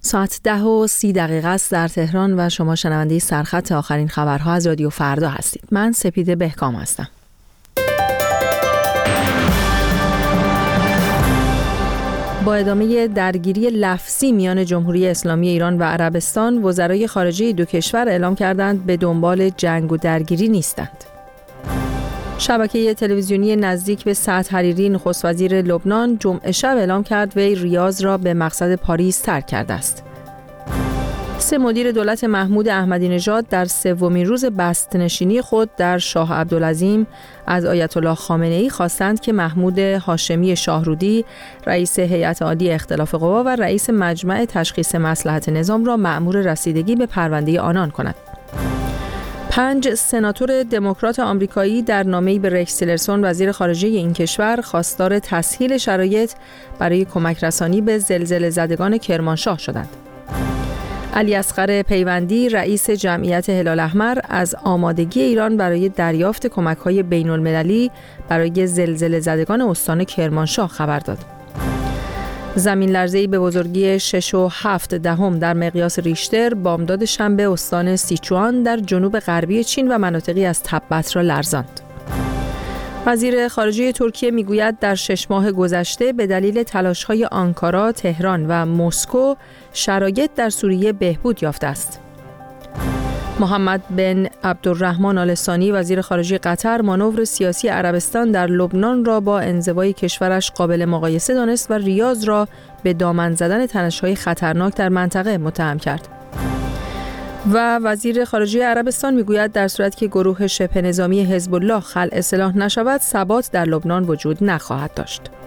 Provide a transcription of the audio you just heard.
ساعت 10:30 است در تهران و شما شنونده سرخط آخرین خبرها از رادیو فردا هستید. من سپیده بهکام هستم. با ادامه درگیری لفظی میان جمهوری اسلامی ایران و عربستان، وزرای خارجه دو کشور اعلام کردند به دنبال جنگ و درگیری نیستند. شبکه تلویزیونی نزدیک به سعد حریری نخست وزیر لبنان جمعه شب اعلام کرد وی ریاض را به مقصد پاریس ترک کرده است. 3 مدیر دولت محمود احمدی نژاد در 3مین روز بسته‌نشینی خود در شاه عبدالعظیم از آیت الله خامنه‌ای خواستند که محمود هاشمی شاهرودی، رئیس هیئت عالی اختلاف قوا و رئیس مجمع تشخیص مصلحت نظام را مأمور رسیدگی به پرونده آنان کند. 5 سناتور دموکرات آمریکایی در نامه‌ای به ریکس تیلرسون وزیر خارجه این کشور خواستار تسهیل شرایط برای کمک رسانی به زلزله زدگان کرمانشاه شدند. علی اصغر پیوندی رئیس جمعیت هلال احمر از آمادگی ایران برای دریافت کمک‌های بین‌المللی برای زلزله زدگان استان کرمانشاه خبر داد. زمین لرزه‌ای به بزرگی 6.7 در مقیاس ریشتر بامداد شنبه استان سیچوان در جنوب غربی چین و مناطقی از تبت را لرزاند. وزیر خارجه ترکیه میگوید در 6 ماه گذشته به دلیل تلاش‌های آنکارا، تهران و مسکو شرایط در سوریه بهبود یافته است. محمد بن عبدالرحمن آل ثانی وزیر خارجه قطر مانور سیاسی عربستان در لبنان را با انزوای کشورش قابل مقایسه دانست و ریاض را به دامن زدن تنش‌های خطرناک در منطقه متهم کرد. و وزیر خارجه عربستان میگوید در صورتی که گروه شبه نظامی حزب الله خلع سلاح نشود، ثبات در لبنان وجود نخواهد داشت.